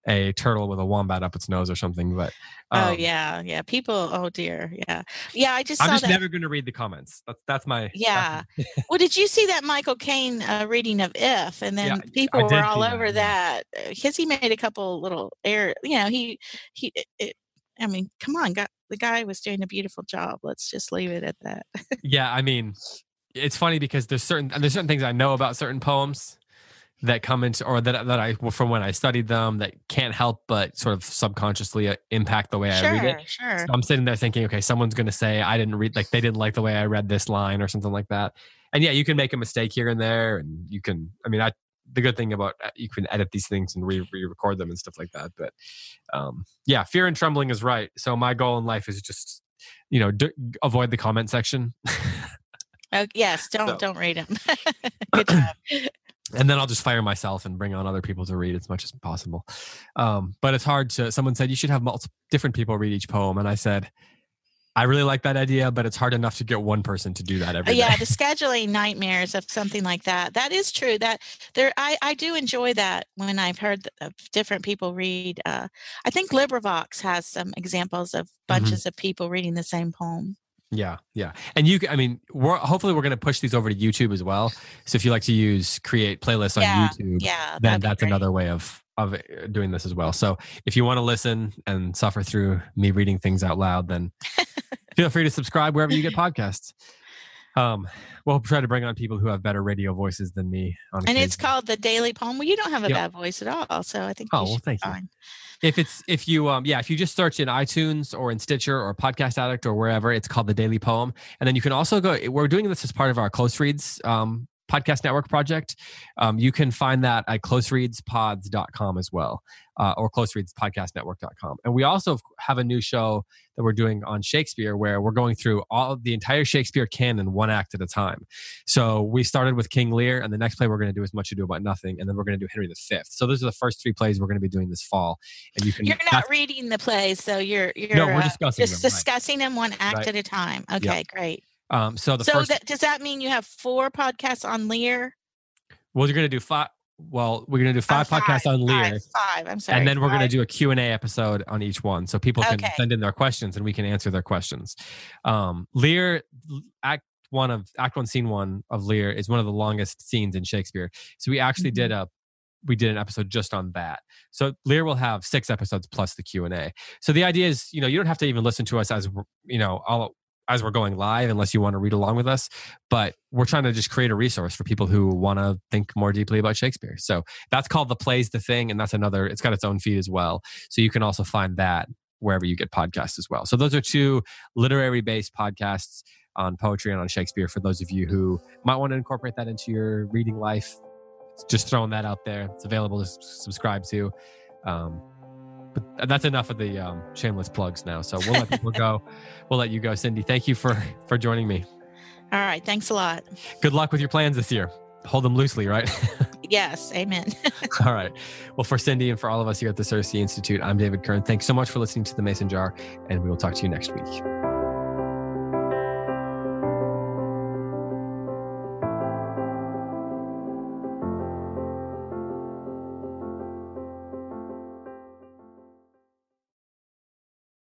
a turtle with a wombat up its nose or something. But um, oh yeah, yeah. People. Oh dear. Yeah, yeah. I just. I'm saw just that. never going to read the comments. That's that's my. Yeah. That's Well, did you see that Michael Caine uh, reading of If? And then Yeah, people I were did all see over that, that because he made a couple little error. You know, he he. It, I mean, come on, got, the guy was doing a beautiful job. Let's just leave it at that. yeah, I mean, it's funny because there's certain there's certain things I know about certain poems that come into, or that that I from when I studied them, that can't help but sort of subconsciously uh, impact the way sure, I read it. Sure. So I'm sitting there thinking, okay, someone's going to say I didn't read, like they didn't like the way I read this line or something like that. And yeah, you can make a mistake here and there, and you can. I mean, I the good thing about you can edit these things and re re-record them and stuff like that. But um, yeah, fear and trembling is right. So my goal in life is just, you know, d- avoid the comment section. Oh yes, don't So. don't read them. Good job. And then I'll just fire myself and bring on other people to read as much as possible. Um, but it's hard to. Someone said you should have multiple different people read each poem, and I said, I really like that idea, but it's hard enough to get one person to do that every yeah, day. the scheduling nightmares of something like that. That is true. That there, I, I do enjoy that when I've heard of different people read. Uh, I think LibriVox has some examples of bunches mm-hmm. of people reading the same poem. Yeah, yeah, and you. I mean, we're hopefully we're going to push these over to YouTube as well. So if you like to use create playlists on yeah, YouTube, yeah, then that's another way of of doing this as well. So if you want to listen and suffer through me reading things out loud, then feel free to subscribe wherever you get podcasts. Um, we'll try to bring on people who have better radio voices than me. On and it's called the Daily Poem. Well, you don't have a yep. bad voice at all, so I think. Oh, you well, should thank be you. fine. If it's if you um yeah if you just search in iTunes or in Stitcher or Podcast Addict or wherever, it's called the Daily Poem. And then you can also go. We're doing this as part of our Close Reads um, podcast network project. Um, you can find that at close reads pods dot com as well, uh, or close reads podcast network dot com. And we also have a new show that we're doing on Shakespeare, where we're going through all the entire Shakespeare canon one act at a time. So we started with King Lear, and the next play we're going to do is Much Ado About Nothing, and then we're going to do Henry the Fifth. So those are the first three plays we're going to be doing this fall. And you can. You're not reading the plays, so you're you're no, we're discussing uh, just them, discussing right. them one act right. at a time. Okay, yep. great. Um, so the so first, that, does that mean you have four podcasts on Lear? Well, you're going to do five. Well, we're going to do five, oh, five podcasts on Lear. Five, five. I'm sorry. And then we're five. going to do a Q and A episode on each one. So people can okay. send in their questions and we can answer their questions. Um, Lear, Act one of Act one, Scene one of Lear is one of the longest scenes in Shakespeare. So we actually mm-hmm. did a we did an episode just on that. So Lear will have six episodes plus the Q and A. So the idea is, you know, you don't have to even listen to us as, you know, all as we're going live, unless you want to read along with us. But we're trying to just create a resource for people who want to think more deeply about Shakespeare. So that's called The Plays the Thing. And that's another, it's got its own feed as well. So you can also find that wherever you get podcasts as well. So those are two literary based podcasts on poetry and on Shakespeare for those of you who might want to incorporate that into your reading life. Just throwing that out there. It's available to subscribe to. Um, But that's enough of the um, shameless plugs now. So we'll let people go. We'll let you go, Cindy. Thank you for for joining me. All right. Thanks a lot. Good luck with your plans this year. Hold them loosely, right? Yes. Amen. All right. Well, for Cindy and for all of us here at the Circe Institute, I'm David Kern. Thanks so much for listening to The Mason Jar, and we will talk to you next week.